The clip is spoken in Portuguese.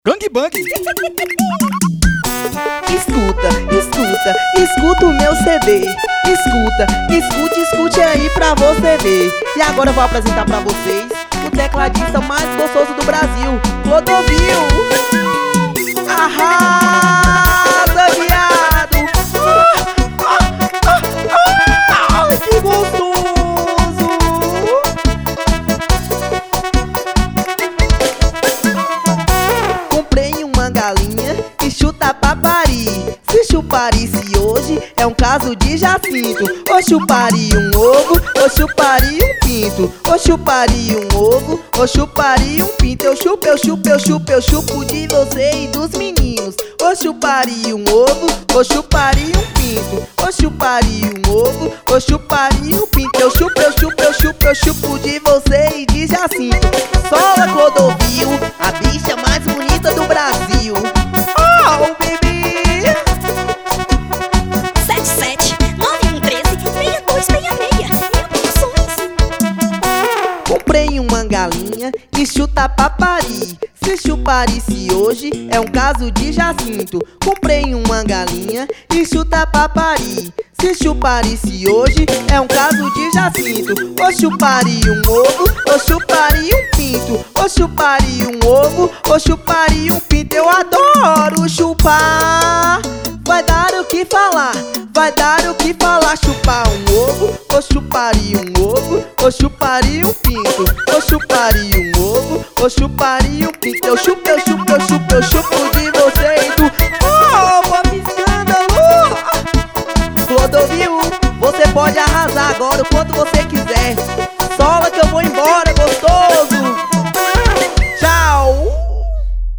Gangbang. Escuta o meu CD. Escute aí pra você ver. E agora eu vou apresentar pra vocês o tecladista mais gostoso do Brasil, Clodovil. Arrasa, viado! Que gostoso! Comprei uma galinha e chuta pra parir. Se chuparisse hoje é um caso de Jacinto. Ou chuparia um ovo, ou chuparia um pinto. Ou chuparia um ovo, ou chuparia um pinto. Eu chupo de você e dos meninos. Ou chuparia um ovo, ou chuparia um pinto. Ou chuparia um ovo, ou chuparia um pinto. Eu chupo de você e de Jacinto. Sola Clodovil, a bicha mais bonita do Brasil. Oh, baby! 77-9113-6266. Comprei uma galinha e chuta pra parir. Se chuparisse hoje é um caso de Jacinto. Comprei uma galinha e chuta pra parir. Se chuparisse hoje é um caso de Jacinto. Ou chuparia um ovo, ou chuparia um pinto. Ou chuparia um ovo, ou chuparia um pinto. Eu adoro chupar. Vai dar o que falar, vai dar o que falar. Chupar um ovo, ou chuparia um ovo, ou chuparia um pinto. Ou chuparia um ovo, ou chuparia um pinto. Eu chupo